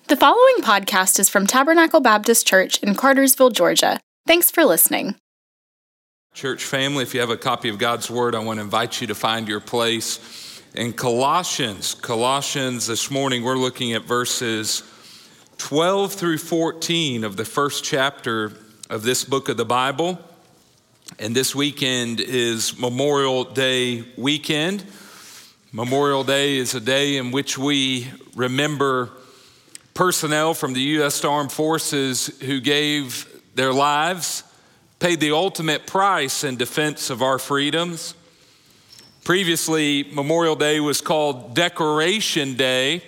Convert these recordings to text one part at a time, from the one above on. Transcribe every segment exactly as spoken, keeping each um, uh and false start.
The following podcast is from Tabernacle Baptist Church in Cartersville, Georgia. Thanks for listening. Church family, if you have a copy of God's Word, I want to invite you to find your place in Colossians. Colossians, this morning we're looking at verses twelve through fourteen of the first chapter of this book of the Bible. And this weekend is Memorial Day weekend. Memorial Day is a day in which we remember personnel from the U S Armed Forces who gave their lives, paid the ultimate price in defense of our freedoms. Previously, Memorial Day was called Decoration Day.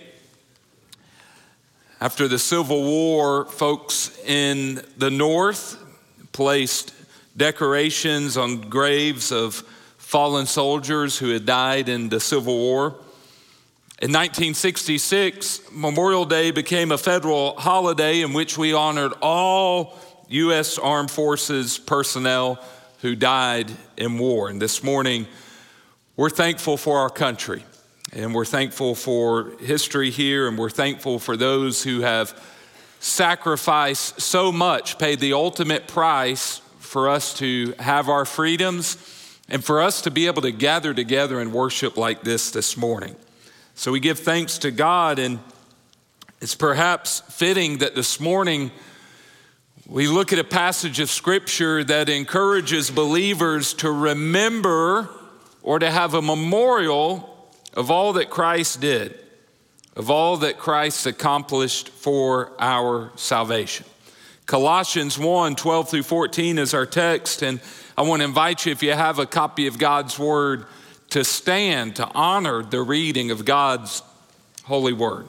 After the Civil War, folks in the North placed decorations on graves of fallen soldiers who had died in the Civil War. In nineteen sixty-six, Memorial Day became a federal holiday in which we honored all U S Armed Forces personnel who died in war. And this morning, we're thankful for our country, and we're thankful for history here, and we're thankful for those who have sacrificed so much, paid the ultimate price for us to have our freedoms and for us to be able to gather together and worship like this this morning. So we give thanks to God, and it's perhaps fitting that this morning we look at a passage of Scripture that encourages believers to remember or to have a memorial of all that Christ did, of all that Christ accomplished for our salvation. Colossians one, twelve through fourteen is our text, and I want to invite you, if you have a copy of God's Word, to stand to honor the reading of God's holy word.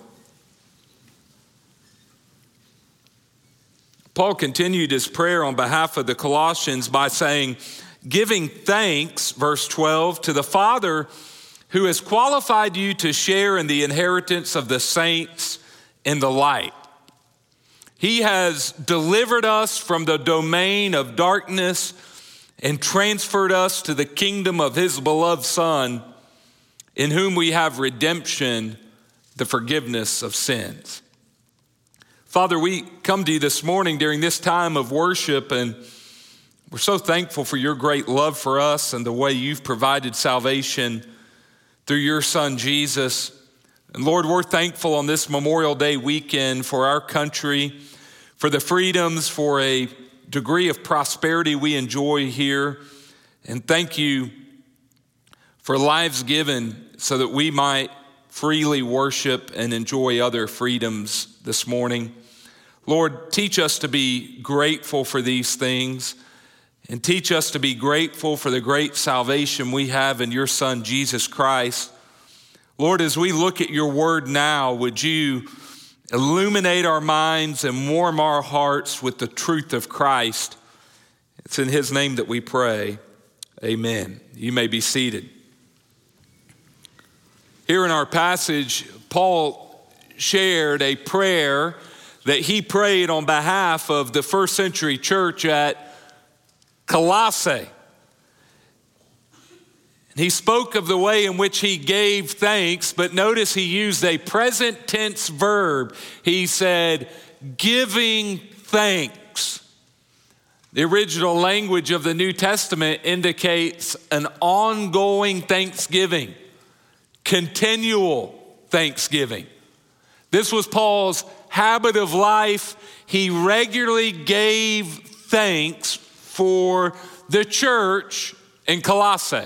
Paul continued his prayer on behalf of the Colossians by saying, giving thanks, verse twelve, to the Father who has qualified you to share in the inheritance of the saints in the light. He has delivered us from the domain of darkness and transferred us to the kingdom of his beloved Son, in whom we have redemption, the forgiveness of sins. Father, we come to you this morning during this time of worship, and we're so thankful for your great love for us and the way you've provided salvation through your Son, Jesus. And Lord, we're thankful on this Memorial Day weekend for our country, for the freedoms, for a degree of prosperity we enjoy here. And thank you for lives given so that we might freely worship and enjoy other freedoms this morning. Lord, teach us to be grateful for these things, and teach us to be grateful for the great salvation we have in your Son, Jesus Christ. Lord, as we look at your word now, would you illuminate our minds and warm our hearts with the truth of Christ. It's in his name that we pray. Amen. You may be seated. Here in our passage, Paul shared a prayer that he prayed on behalf of the first century church at Colossae. He spoke of the way in which he gave thanks, but notice he used a present tense verb. He said, giving thanks. The original language of the New Testament indicates an ongoing thanksgiving, continual thanksgiving. This was Paul's habit of life. He regularly gave thanks for the church in Colossae.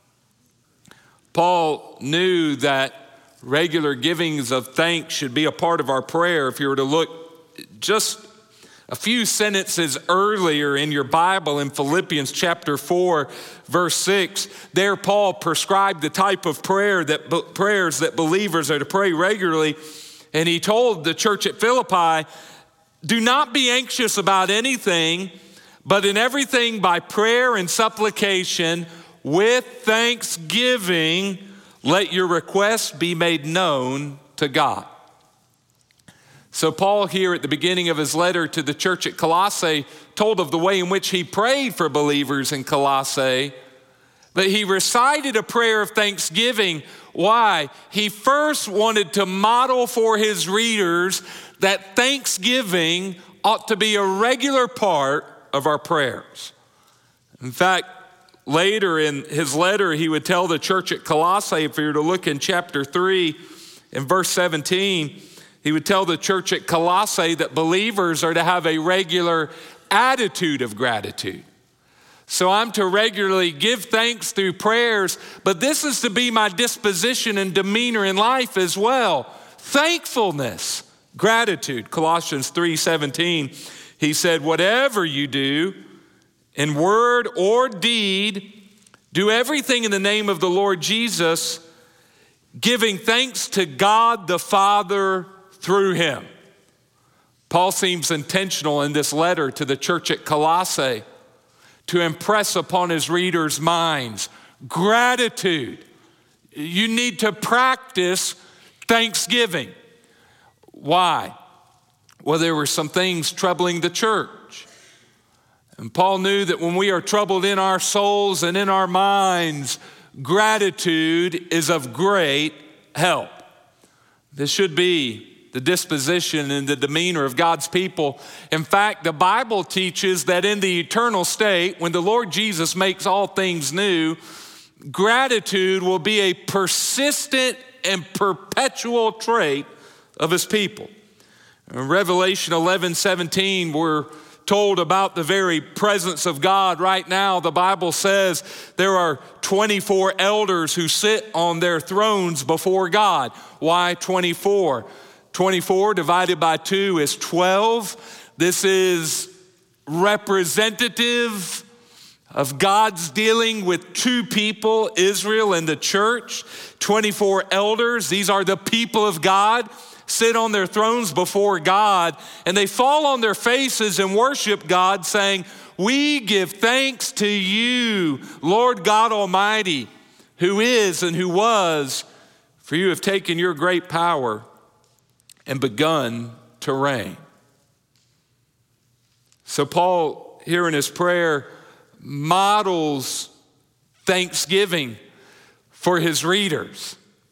Paul knew that regular givings of thanks should be a part of our prayer. If you were to look just a few sentences earlier in your Bible in Philippians chapter four, verse six, there Paul prescribed the type of prayer that prayers that believers are to pray regularly. And he told the church at Philippi, do not be anxious about anything, but in everything by prayer and supplication, with thanksgiving, let your requests be made known to God. So Paul here at the beginning of his letter to the church at Colossae told of the way in which he prayed for believers in Colossae, But he recited a prayer of thanksgiving. Why? He first wanted to model for his readers that thanksgiving ought to be a regular part of our prayers. In fact, later in his letter, he would tell the church at Colossae, if you were to look in chapter three, in verse seventeen, he would tell the church at Colossae that believers are to have a regular attitude of gratitude. So I'm to regularly give thanks through prayers, but this is to be my disposition and demeanor in life as well. Thankfulness, gratitude. Colossians three seventeen, he said, whatever you do, in word or deed, do everything in the name of the Lord Jesus, giving thanks to God the Father through him. Paul seems intentional in this letter to the church at Colossae to impress upon his readers' minds gratitude. You need to practice thanksgiving. Why? Well, there were some things troubling the church. And Paul knew that when we are troubled in our souls and in our minds, gratitude is of great help. This should be the disposition and the demeanor of God's people. In fact, the Bible teaches that in the eternal state, when the Lord Jesus makes all things new, gratitude will be a persistent and perpetual trait of his people. In Revelation eleven seventeen, we're told about the very presence of God. Right now, the Bible says there are twenty-four elders who sit on their thrones before God. Why twenty-four? twenty-four divided by two is twelve. This is representative of God's dealing with two people, Israel and the church. twenty-four elders, these are the people of God, sit on their thrones before God, and they fall on their faces and worship God, saying, we give thanks to you, Lord God Almighty, who is and who was, for you have taken your great power and begun to reign. So Paul, here in his prayer, models thanksgiving for his readers.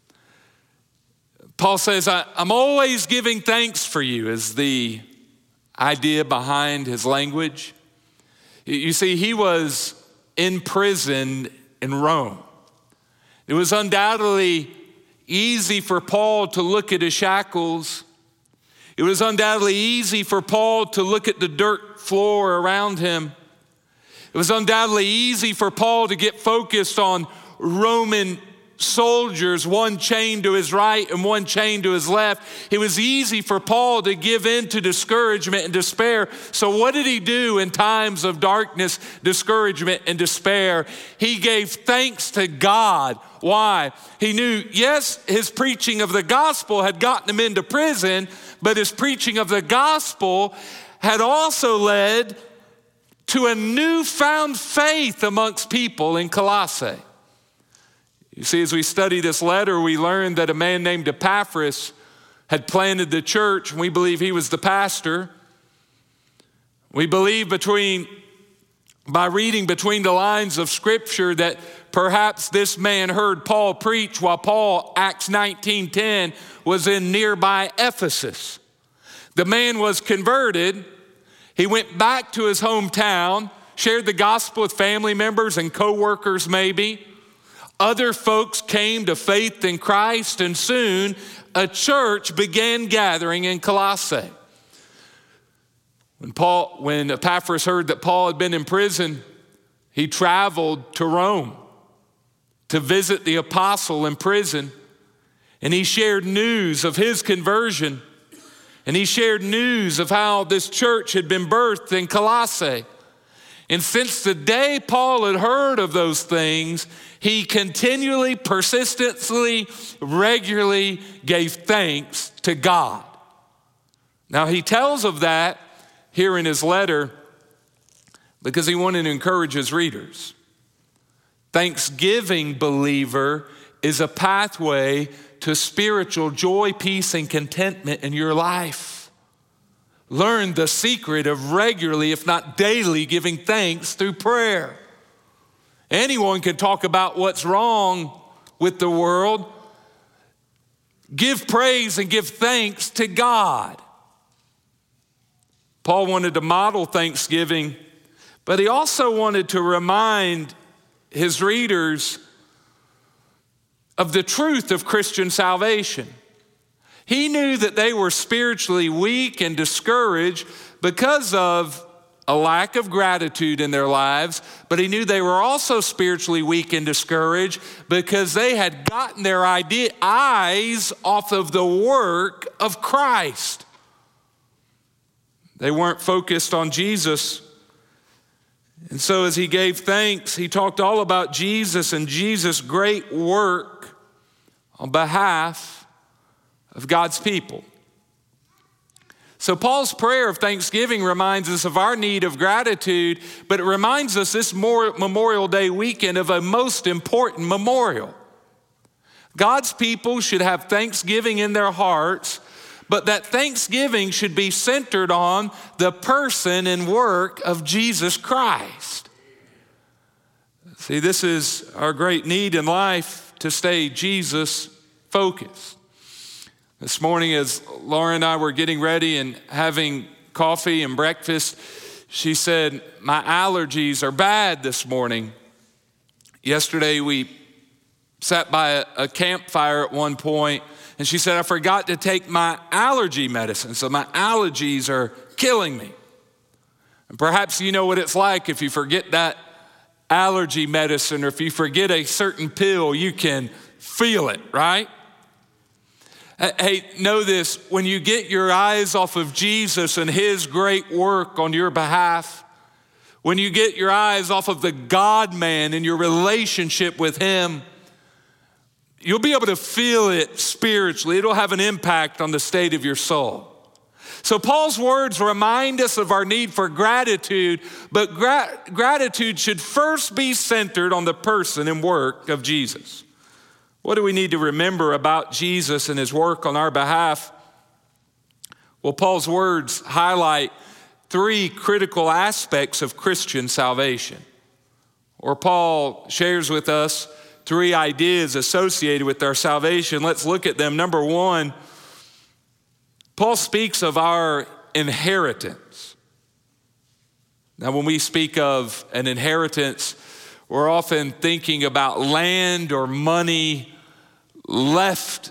Paul says, I, I'm always giving thanks for you, is the idea behind his language. You see, he was in prison in Rome. It was undoubtedly easy for Paul to look at his shackles. It was undoubtedly easy for Paul to look at the dirt floor around him. It was undoubtedly easy for Paul to get focused on Roman soldiers, one chained to his right and one chained to his left. It was easy for Paul to give in to discouragement and despair. So what did he do in times of darkness, discouragement, and despair? He gave thanks to God. Why? He knew, yes, his preaching of the gospel had gotten him into prison, but his preaching of the gospel had also led to a newfound faith amongst people in Colossae. You see, as we study this letter, we learn that a man named Epaphras had planted the church, and we believe he was the pastor. We believe between, by reading between the lines of Scripture, that perhaps this man heard Paul preach while Paul, Acts nineteen ten, was in nearby Ephesus. The man was converted. He went back to his hometown, shared the gospel with family members and co-workers maybe. Other folks came to faith in Christ, and soon a church began gathering in Colossae. When Paul, when Epaphras heard that Paul had been in prison, he traveled to Rome to visit the apostle in prison, and he shared news of his conversion, and he shared news of how this church had been birthed in Colossae. And since the day Paul had heard of those things, he continually, persistently, regularly gave thanks to God. Now he tells of that here in his letter because he wanted to encourage his readers. Thanksgiving, believer, is a pathway to spiritual joy, peace, and contentment in your life. Learn the secret of regularly, if not daily, giving thanks through prayer. Anyone can talk about what's wrong with the world. Give praise and give thanks to God. Paul wanted to model thanksgiving, but he also wanted to remind his readers of the truth of Christian salvation. He knew that they were spiritually weak and discouraged because of a lack of gratitude in their lives, but he knew they were also spiritually weak and discouraged because they had gotten their idea, eyes off of the work of Christ. They weren't focused on Jesus. And so as he gave thanks, he talked all about Jesus and Jesus' great work on behalf of God's people. So Paul's prayer of thanksgiving reminds us of our need of gratitude, but it reminds us this Memorial Day weekend of a most important memorial. God's people should have thanksgiving in their hearts, but that thanksgiving should be centered on the person and work of Jesus Christ. See, this is our great need in life, to stay Jesus focused. This morning, as Laura and I were getting ready and having coffee and breakfast, she said, my allergies are bad this morning. Yesterday, we sat by a, a campfire at one point, and she said, I forgot to take my allergy medicine, so my allergies are killing me. And perhaps you know what it's like if you forget that allergy medicine, or if you forget a certain pill, you can feel it, right? Hey, know this, when you get your eyes off of Jesus and his great work on your behalf, when you get your eyes off of the God-man and your relationship with him, you'll be able to feel it spiritually. It'll have an impact on the state of your soul. So Paul's words remind us of our need for gratitude, but gra- gratitude should first be centered on the person and work of Jesus. What do we need to remember about Jesus and his work on our behalf? Well, Paul's words highlight three critical aspects of Christian salvation. Or Paul shares with us three ideas associated with our salvation. Let's look at them. Number one, Paul speaks of our inheritance. Now, when we speak of an inheritance, we're often thinking about land or money left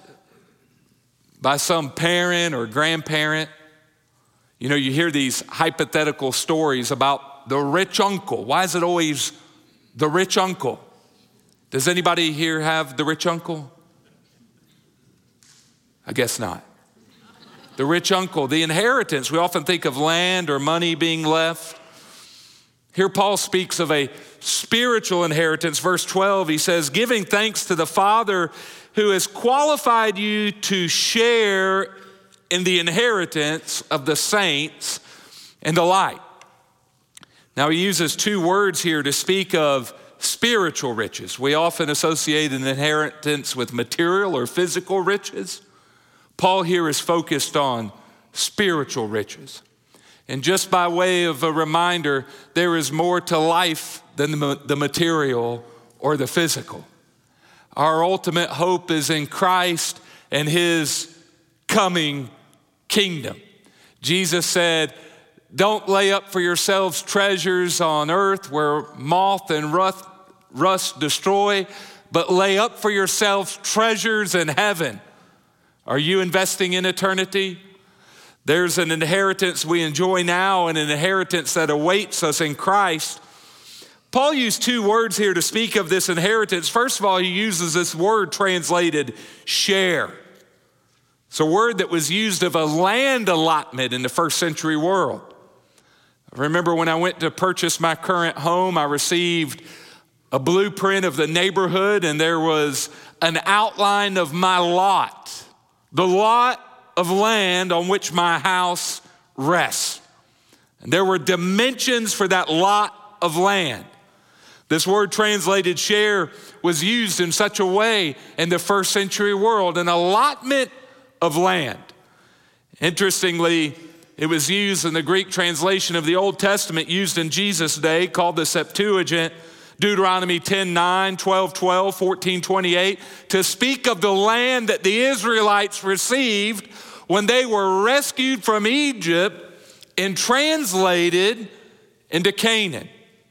by some parent or grandparent. You know, you hear these hypothetical stories about the rich uncle. Why is it always the rich uncle? Does anybody here have the rich uncle? I guess not. The rich uncle, the inheritance. We often think of land or money being left. Here Paul speaks of a spiritual inheritance. Verse twelve, he says, giving thanks to the Father who has qualified you to share in the inheritance of the saints in the light. Now he uses two words here to speak of spiritual riches. We often associate an inheritance with material or physical riches. Paul here is focused on spiritual riches. And just by way of a reminder, there is more to life than the material or the physical. Our ultimate hope is in Christ and his coming kingdom. Jesus said, don't lay up for yourselves treasures on earth where moth and rust, rust destroy, but lay up for yourselves treasures in heaven. Are you investing in eternity? There's an inheritance we enjoy now and an inheritance that awaits us in Christ. Paul used two words here to speak of this inheritance. First of all, he uses this word translated share. It's a word that was used of a land allotment in the first century world. I remember when I went to purchase my current home, I received a blueprint of the neighborhood, and there was an outline of my lot, the lot of land on which my house rests. And there were dimensions for that lot of land. This word translated share was used in such a way in the first century world, an allotment of land. Interestingly, it was used in the Greek translation of the Old Testament used in Jesus' day called the Septuagint. Deuteronomy ten nine, twelve twelve, fourteen twenty-eight, to speak of the land that the Israelites received when they were rescued from Egypt and translated into Canaan.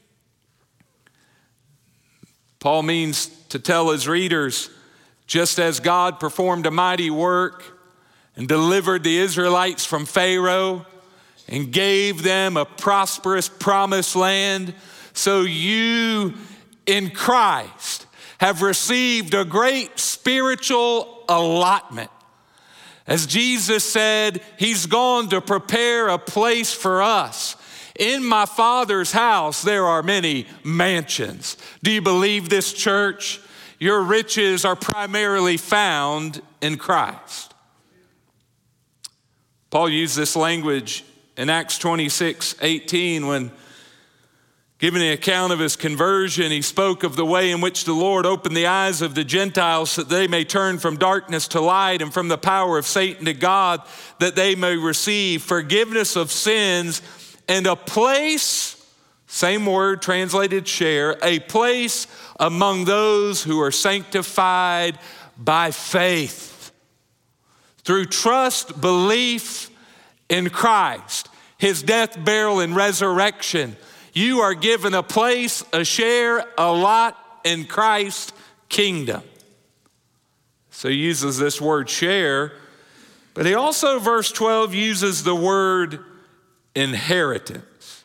Paul means to tell his readers, just as God performed a mighty work and delivered the Israelites from Pharaoh and gave them a prosperous promised land, so you in Christ have received a great spiritual allotment. As Jesus said, he's gone to prepare a place for us. In my Father's house, there are many mansions. Do you believe this, church? Your riches are primarily found in Christ. Paul used this language in Acts twenty-six eighteen when giving the account of his conversion. He spoke of the way in which the Lord opened the eyes of the Gentiles so that they may turn from darkness to light and from the power of Satan to God, that they may receive forgiveness of sins and a place, same word translated share, a place among those who are sanctified by faith. Through trust, belief in Christ, his death, burial, and resurrection, you are given a place, a share, a lot in Christ's kingdom. So he uses this word share, but he also, verse twelve, uses the word inheritance.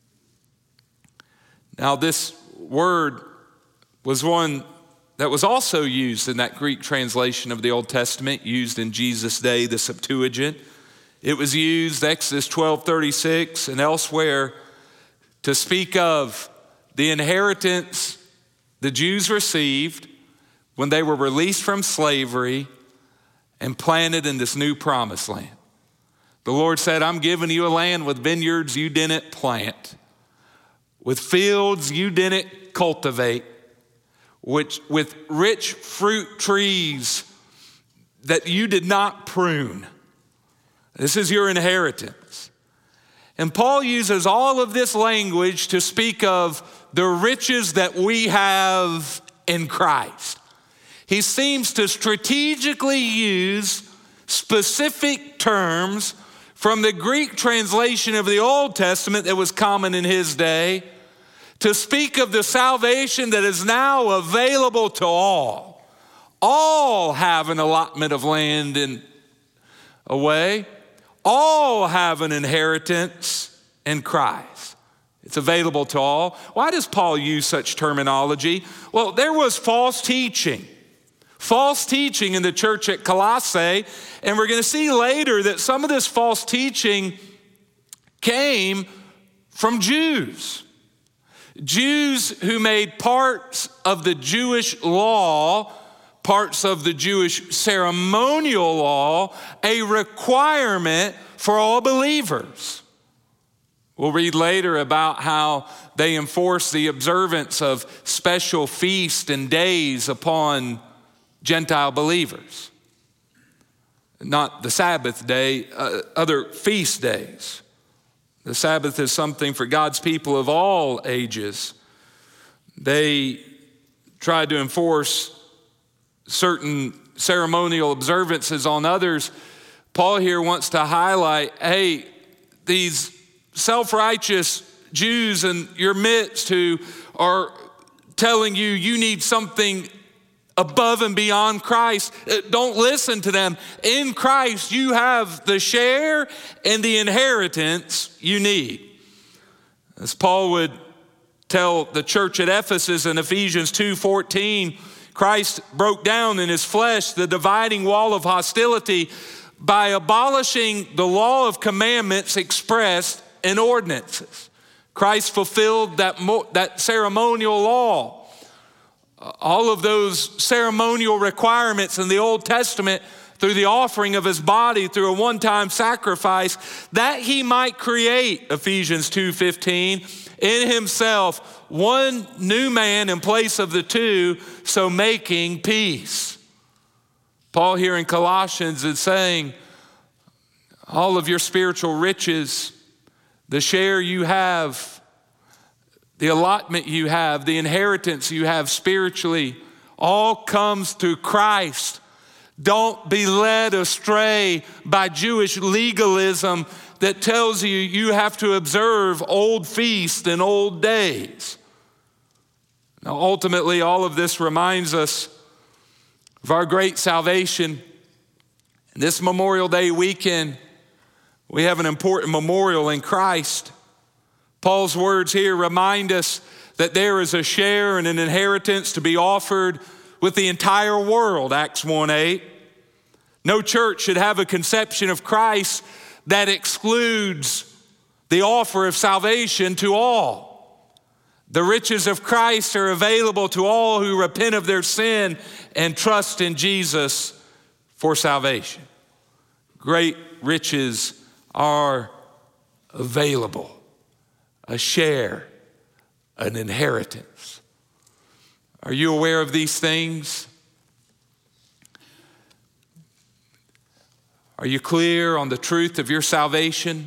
Now, this word was one that was also used in that Greek translation of the Old Testament, used in Jesus' day, the Septuagint. It was used, Exodus twelve thirty-six, and elsewhere, to speak of the inheritance the Jews received when they were released from slavery and planted in this new promised land. The Lord said, I'm giving you a land with vineyards you didn't plant, with fields you didn't cultivate, which, with rich fruit trees that you did not prune. This is your inheritance. And Paul uses all of this language to speak of the riches that we have in Christ. He seems to strategically use specific terms from the Greek translation of the Old Testament that was common in his day to speak of the salvation that is now available to all. All have an allotment of land in a way. All have an inheritance in Christ. It's available to all. Why does Paul use such terminology? Well, there was false teaching. False teaching in the church at Colossae, and we're going to see later that some of this false teaching came from Jews. Jews who made parts of the Jewish law, parts of the Jewish ceremonial law, a requirement for all believers. We'll read later about how they enforced the observance of special feasts and days upon Gentile believers. Not the Sabbath day, uh, other feast days. The Sabbath is something for God's people of all ages. They tried to enforce certain ceremonial observances on others. Paul here wants to highlight, hey, these self-righteous Jews in your midst who are telling you you need something above and beyond Christ, don't listen to them. In Christ, you have the share and the inheritance you need. As Paul would tell the church at Ephesus in Ephesians two fourteen, Christ broke down in his flesh the dividing wall of hostility by abolishing the law of commandments expressed in ordinances. Christ fulfilled that, mo- that ceremonial law. All of those ceremonial requirements in the Old Testament through the offering of his body through a one-time sacrifice, that he might create, Ephesians two fifteen, in himself one new man in place of the two, so making peace. Paul here in Colossians is saying, all of your spiritual riches, the share you have, the allotment you have, the inheritance you have spiritually, all comes through Christ. Don't be led astray by Jewish legalism that tells you you have to observe old feasts and old days. Now, ultimately, all of this reminds us of our great salvation. This Memorial Day weekend, we have an important memorial in Christ. Paul's words here remind us that there is a share and an inheritance to be offered with the entire world, Acts one eight. No church should have a conception of Christ that excludes the offer of salvation to all. The riches of Christ are available to all who repent of their sin and trust in Jesus for salvation. Great riches are available. A share, an inheritance. Are you aware of these things? Are you clear on the truth of your salvation?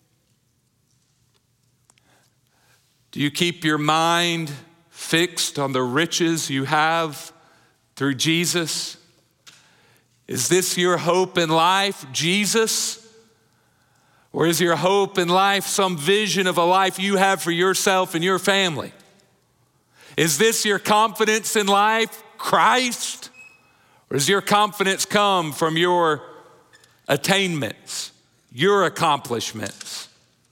Do you keep your mind fixed on the riches you have through Jesus? Is this your hope in life, Jesus? Or is your hope in life some vision of a life you have for yourself and your family? Is this your confidence in life, Christ? Or does your confidence come from your attainments, your accomplishments?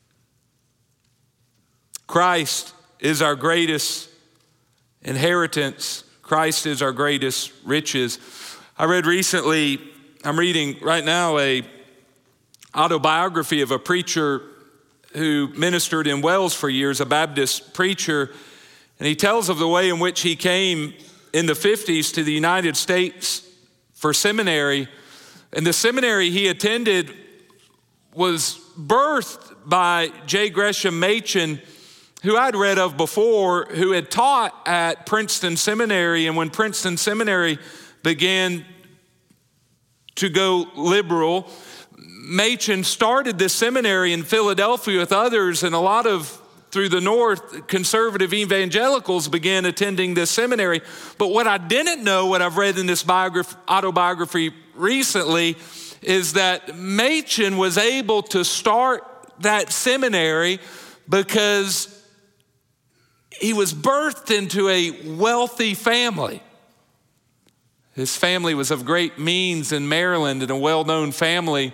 Christ is our greatest inheritance. Christ is our greatest riches. I read recently, I'm reading right now a autobiography of a preacher who ministered in Wales for years, a Baptist preacher, and he tells of the way in which he came in the fifties to the United States for seminary. And the seminary he attended was birthed by J. Gresham Machen, who I'd read of before, who had taught at Princeton Seminary. And when Princeton Seminary began to go liberal, Machen started this seminary in Philadelphia with others, and a lot of, through the North, conservative evangelicals began attending this seminary. But what I didn't know, what I've read in this biography, autobiography recently, is that Machen was able to start that seminary because he was birthed into a wealthy family. His family was of great means in Maryland and a well-known family.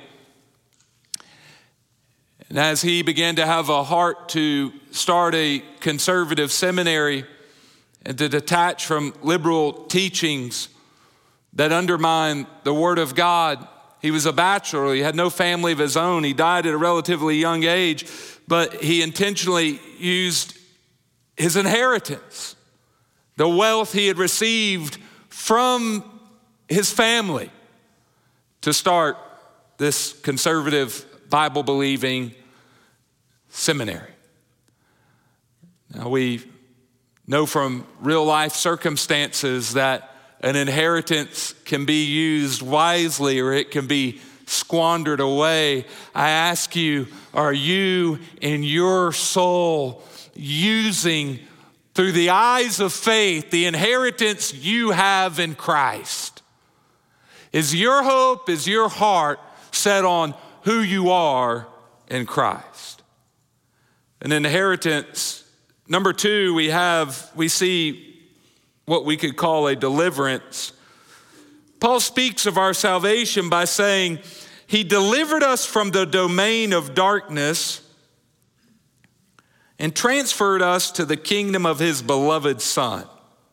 And as he began to have a heart to start a conservative seminary and to detach from liberal teachings that undermine the Word of God, he was a bachelor. He had no family of his own. He died at a relatively young age, but he intentionally used his inheritance, the wealth he had received from his family, to start this conservative, Bible-believing seminary. Now, we know from real life circumstances that an inheritance can be used wisely or it can be squandered away. I ask you, are you in your soul using, through the eyes of faith, the inheritance you have in Christ? Is your hope, is your heart set on who you are in Christ? An inheritance. Number two, we have, we see what we could call a deliverance. Paul speaks of our salvation by saying, he delivered us from the domain of darkness and transferred us to the kingdom of his beloved Son.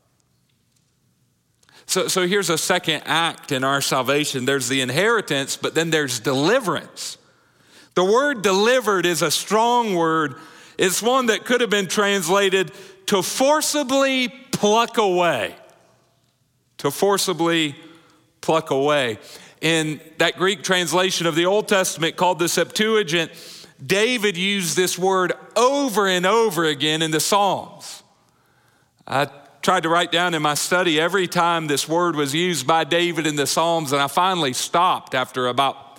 So, so here's a second act in our salvation. There's the inheritance, but then there's deliverance. The word delivered is a strong word. It's one that could have been translated to forcibly pluck away. To forcibly pluck away. In that Greek translation of the Old Testament called the Septuagint, David used this word over and over again in the Psalms. I tried to write down in my study every time this word was used by David in the Psalms, and I finally stopped after about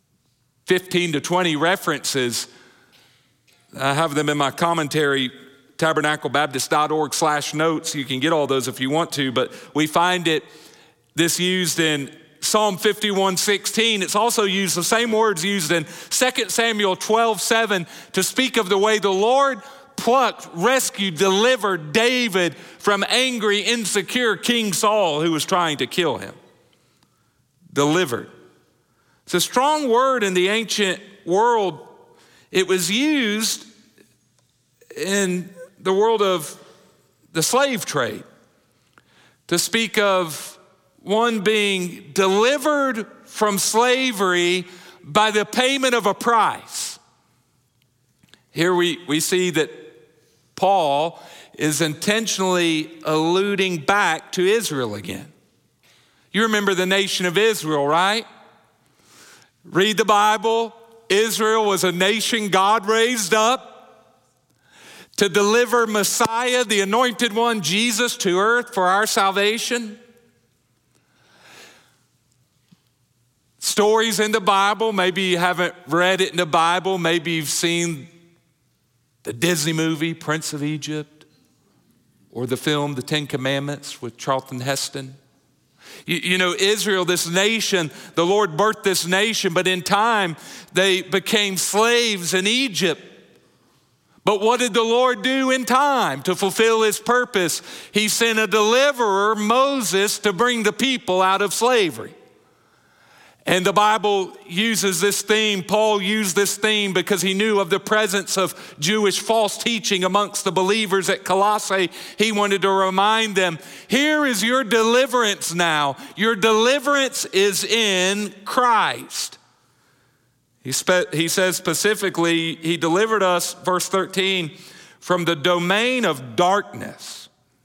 fifteen to twenty references. I have them in my commentary tabernacle baptist dot org slash notes. You can get all those if you want to, but we find it, this used in Psalm fifty-one sixteen. It's also used, the same words used in Second Samuel twelve seven to speak of the way the Lord plucked, rescued, delivered David from angry, insecure King Saul who was trying to kill him. Delivered. It's a strong word in the ancient world. It was used in the world of the slave trade to speak of one being delivered from slavery by the payment of a price. Here we, we see that Paul is intentionally alluding back to Israel again. You remember the nation of Israel, right? Read the Bible. Israel was a nation God raised up to deliver Messiah, the anointed one, Jesus, to earth for our salvation. Stories in the Bible, maybe you haven't read it in the Bible, maybe you've seen the Disney movie, Prince of Egypt, or the film, The Ten Commandments with Charlton Heston. You, you know, Israel, this nation, the Lord birthed this nation, but in time they became slaves in Egypt. But what did the Lord do in time to fulfill his purpose? He sent a deliverer, Moses, to bring the people out of slavery. And the Bible uses this theme, Paul used this theme because he knew of the presence of Jewish false teaching amongst the believers at Colossae. He wanted to remind them, here is your deliverance now. Your deliverance is in Christ. He, spe- he says specifically, he delivered us, verse thirteen, from the domain of darkness.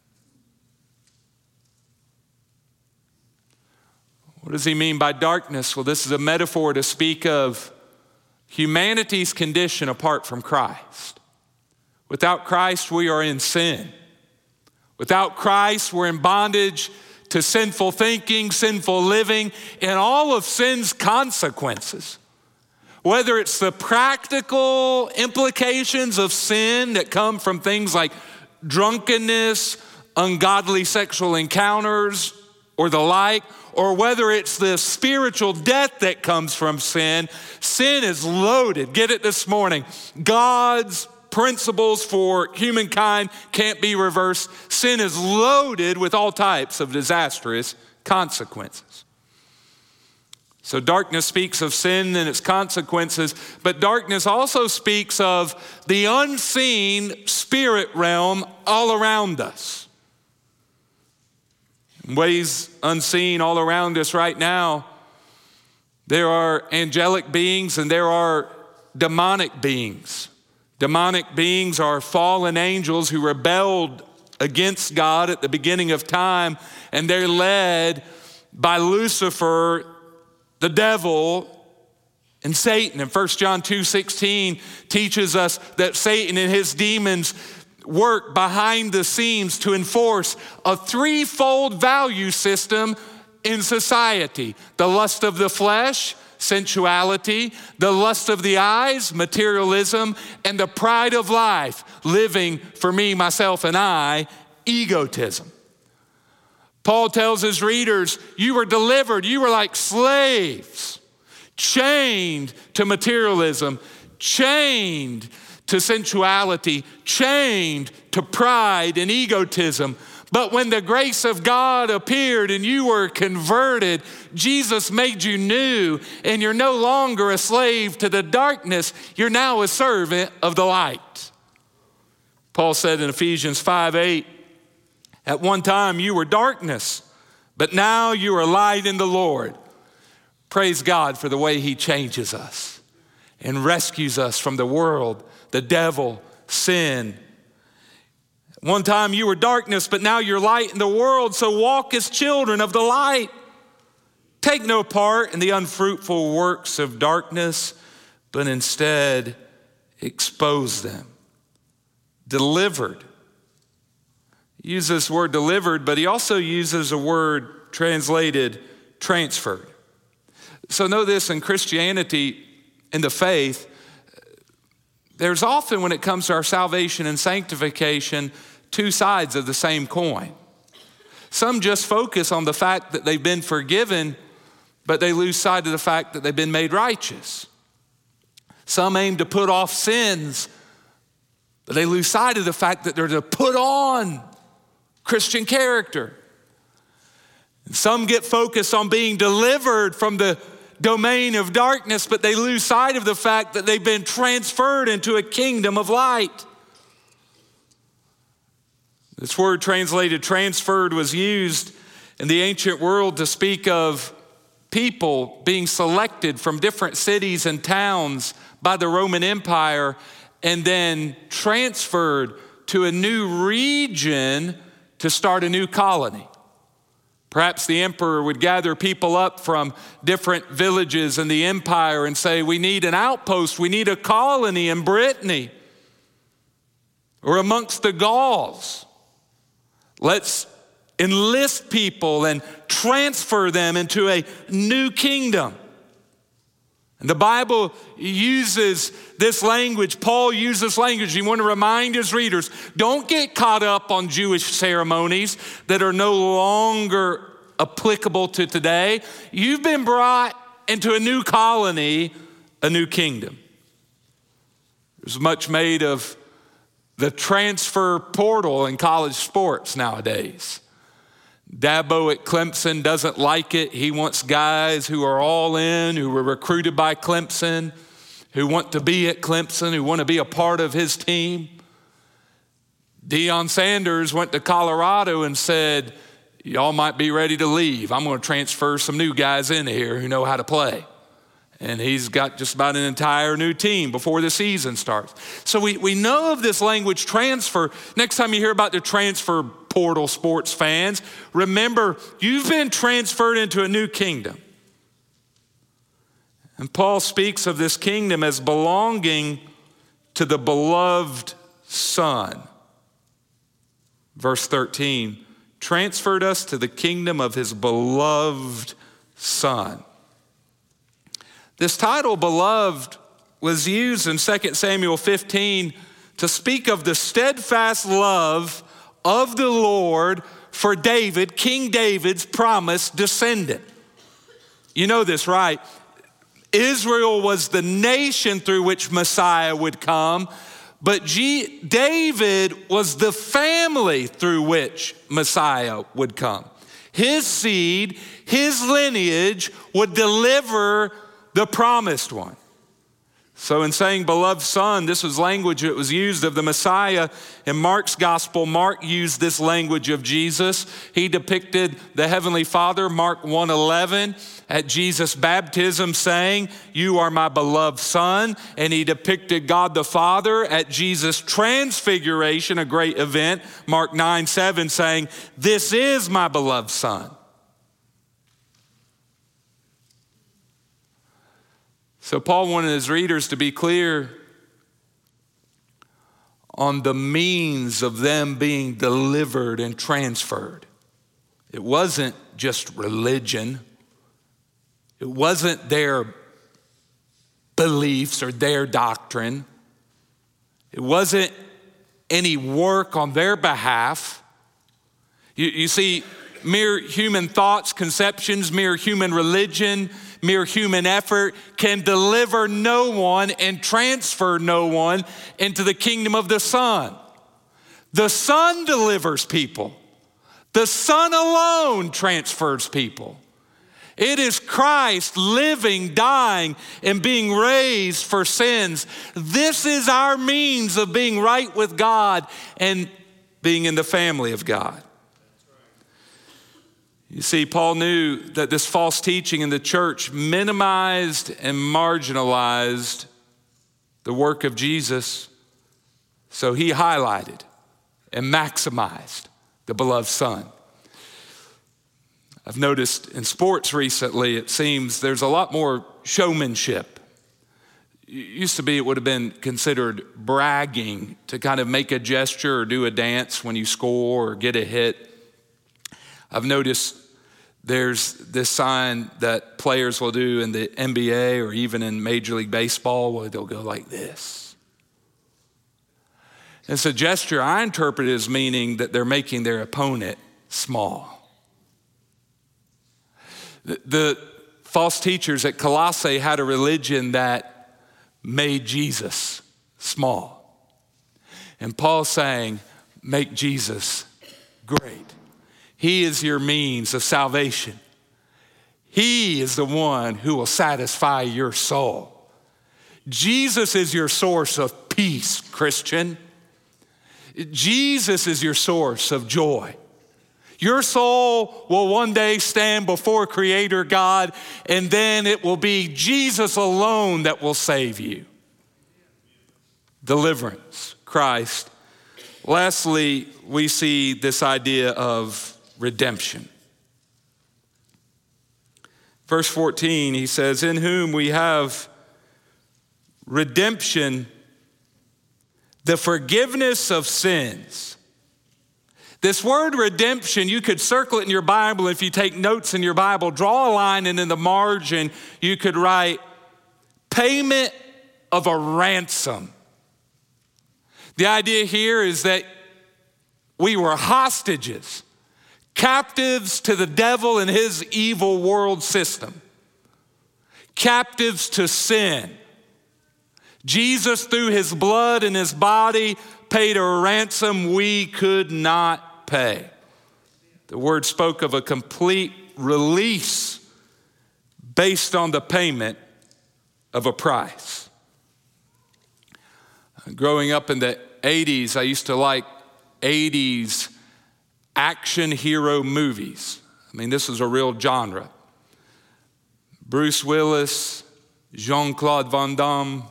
What does he mean by darkness? Well, this is a metaphor to speak of humanity's condition apart from Christ. Without Christ, we are in sin. Without Christ, we're in bondage to sinful thinking, sinful living, and all of sin's consequences. Whether it's the practical implications of sin that come from things like drunkenness, ungodly sexual encounters, or the like, or whether it's the spiritual death that comes from sin, sin is loaded. Get it this morning. God's principles for humankind can't be reversed. Sin is loaded with all types of disastrous consequences. So darkness speaks of sin and its consequences, but darkness also speaks of the unseen spirit realm all around us. In ways unseen all around us right now, there are angelic beings and there are demonic beings. Demonic beings are fallen angels who rebelled against God at the beginning of time, and they're led by Lucifer, the devil, and Satan. And First John two sixteen teaches us that Satan and his demons work behind the scenes to enforce a threefold value system in society. The lust of the flesh, sensuality, the lust of the eyes, materialism, and the pride of life, living for me, myself, and I, egotism. Paul tells his readers, you were delivered, you were like slaves, chained to materialism, chained to sensuality, chained to pride and egotism. But when the grace of God appeared and you were converted, Jesus made you new, and you're no longer a slave to the darkness. You're now a servant of the light. Paul said in Ephesians five eight, at one time you were darkness, but now you are light in the Lord. Praise God for the way he changes us and rescues us from the world, the devil, sin. One time you were darkness, but now you're light in the world, so walk as children of the light. Take no part in the unfruitful works of darkness, but instead expose them. Delivered. He uses this word delivered, but he also uses a word translated transferred. So know this, in Christianity, in the faith, there's often, when it comes to our salvation and sanctification, two sides of the same coin. Some just focus on the fact that they've been forgiven, but they lose sight of the fact that they've been made righteous. Some aim to put off sins, but they lose sight of the fact that they're to put on Christian character. And some get focused on being delivered from the domain of darkness, but they lose sight of the fact that they've been transferred into a kingdom of light. This word translated transferred was used in the ancient world to speak of people being selected from different cities and towns by the Roman Empire and then transferred to a new region to start a new colony. Perhaps the emperor would gather people up from different villages in the empire and say, we need an outpost, we need a colony in Brittany or amongst the Gauls. Let's enlist people and transfer them into a new kingdom. And the Bible uses this language. Paul uses language. You want to remind his readers, don't get caught up on Jewish ceremonies that are no longer applicable to today. You've been brought into a new colony, a new kingdom. There's much made of the transfer portal in college sports nowadays. Dabo at Clemson doesn't like it. He wants guys who are all in, who were recruited by Clemson, who want to be at Clemson, who want to be a part of his team. Deion Sanders went to Colorado and said, y'all might be ready to leave. I'm going to transfer some new guys in here who know how to play. And he's got just about an entire new team before the season starts. So we, we know of this language transfer. Next time you hear about the transfer portal, sports fans, remember you've been transferred into a new kingdom. And Paul speaks of this kingdom as belonging to the beloved Son. Verse thirteen, transferred us to the kingdom of his beloved Son. This title, beloved, was used in Second Samuel fifteen to speak of the steadfast love of the Lord for David, King David's promised descendant. You know this, right? Israel was the nation through which Messiah would come, but G- David was the family through which Messiah would come. His seed, his lineage would deliver the promised one. So in saying beloved Son, this was language that was used of the Messiah. In Mark's gospel, Mark used this language of Jesus. He depicted the Heavenly Father, Mark one eleven, at Jesus' baptism saying, you are my beloved Son. And he depicted God the Father at Jesus' transfiguration, a great event, Mark nine seven, saying, this is my beloved Son. So Paul wanted his readers to be clear on the means of them being delivered and transferred. It wasn't just religion. It wasn't their beliefs or their doctrine. It wasn't any work on their behalf. You, you see, mere human thoughts, conceptions, mere human religion, mere human effort can deliver no one and transfer no one into the kingdom of the Son. The Son delivers people. The Son alone transfers people. It is Christ living, dying, and being raised for sins. This is our means of being right with God and being in the family of God. You see, Paul knew that this false teaching in the church minimized and marginalized the work of Jesus, so he highlighted and maximized the beloved Son. I've noticed in sports recently, it seems there's a lot more showmanship. It used to be it would have been considered bragging to kind of make a gesture or do a dance when you score or get a hit. I've noticed there's this sign that players will do in the N B A or even in Major League Baseball where they'll go like this. It's a gesture I interpret as meaning that they're making their opponent small. The, the false teachers at Colossae had a religion that made Jesus small. And Paul's saying, make Jesus great. He is your means of salvation. He is the one who will satisfy your soul. Jesus is your source of peace, Christian. Jesus is your source of joy. Your soul will one day stand before Creator God, and then it will be Jesus alone that will save you. Deliverance, Christ. Lastly, we see this idea of redemption. Verse fourteen, he says, in whom we have redemption, the forgiveness of sins. This word redemption, you could circle it in your Bible. If you take notes in your Bible, draw a line, and in the margin, you could write payment of a ransom. The idea here is that we were hostages, captives to the devil and his evil world system, captives to sin. Jesus, through his blood and his body, paid a ransom we could not pay. The word spoke of a complete release based on the payment of a price. Growing up in the eighties, I used to like eighties action hero movies. I mean, this was a real genre. Bruce Willis, Jean-Claude Van Damme,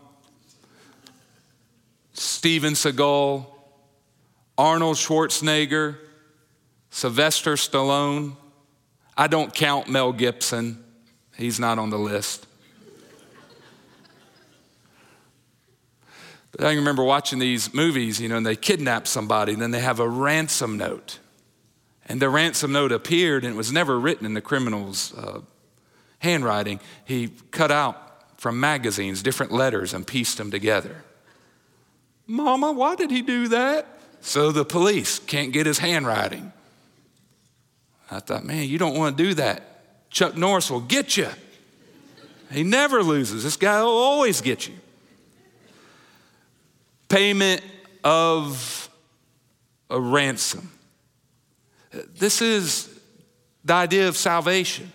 Steven Seagal, Arnold Schwarzenegger, Sylvester Stallone. I don't count Mel Gibson. He's not on the list. But I can remember watching these movies, you know, and they kidnap somebody, and then they have a ransom note. And the ransom note appeared, and it was never written in the criminal's uh, handwriting. He cut out from magazines different letters and pieced them together. Mama, why did he do that? So the police can't get his handwriting. I thought, man, you don't want to do that. Chuck Norris will get you. He never loses. This guy will always get you. Payment of a ransom. This is the idea of salvation.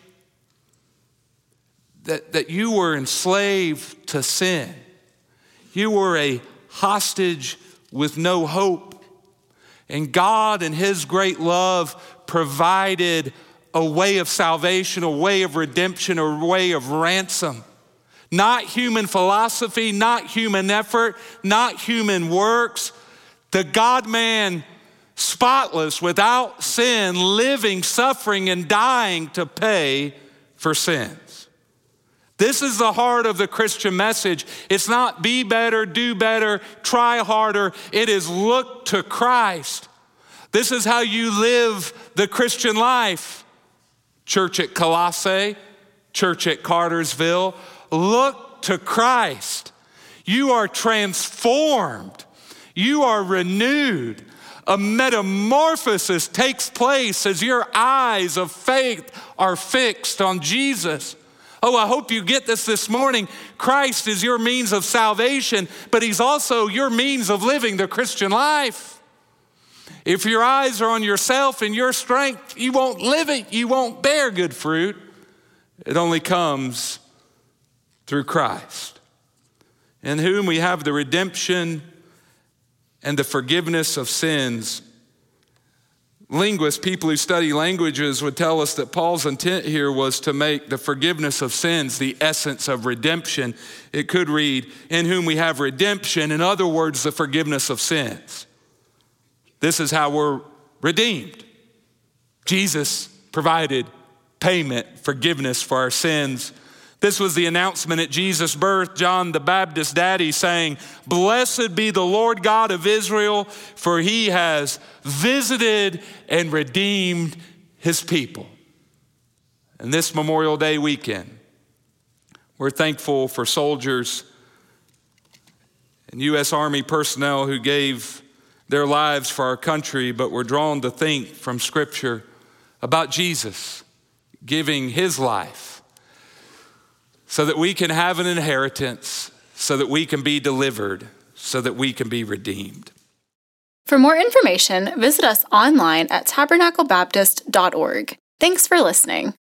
That, that you were enslaved to sin. You were a hostage with no hope. And God in his great love provided a way of salvation, a way of redemption, a way of ransom. Not human philosophy, not human effort, not human works. The God-man, spotless, without sin, living, suffering, and dying to pay for sins. This is the heart of the Christian message. It's not be better, do better, try harder. It is look to Christ. This is how you live the Christian life. Church at Colossae, church at Cartersville. Look to Christ. You are transformed. You are renewed. A metamorphosis takes place as your eyes of faith are fixed on Jesus. Oh, I hope you get this this morning. Christ is your means of salvation, but he's also your means of living the Christian life. If your eyes are on yourself and your strength, you won't live it. You won't bear good fruit. It only comes through Christ, in whom we have the redemption and the forgiveness of sins. Linguists, people who study languages, would tell us that Paul's intent here was to make the forgiveness of sins the essence of redemption. It could read, in whom we have redemption, in other words, the forgiveness of sins. This is how we're redeemed. Jesus provided payment, forgiveness for our sins. This was the announcement at Jesus' birth, John the Baptist's daddy saying, "Blessed be the Lord God of Israel, for he has visited and redeemed his people." And this Memorial Day weekend, we're thankful for soldiers and U S Army personnel who gave their lives for our country, but we're drawn to think from Scripture about Jesus giving his life so that we can have an inheritance, so that we can be delivered, so that we can be redeemed. For more information, visit us online at tabernacle baptist dot org. Thanks for listening.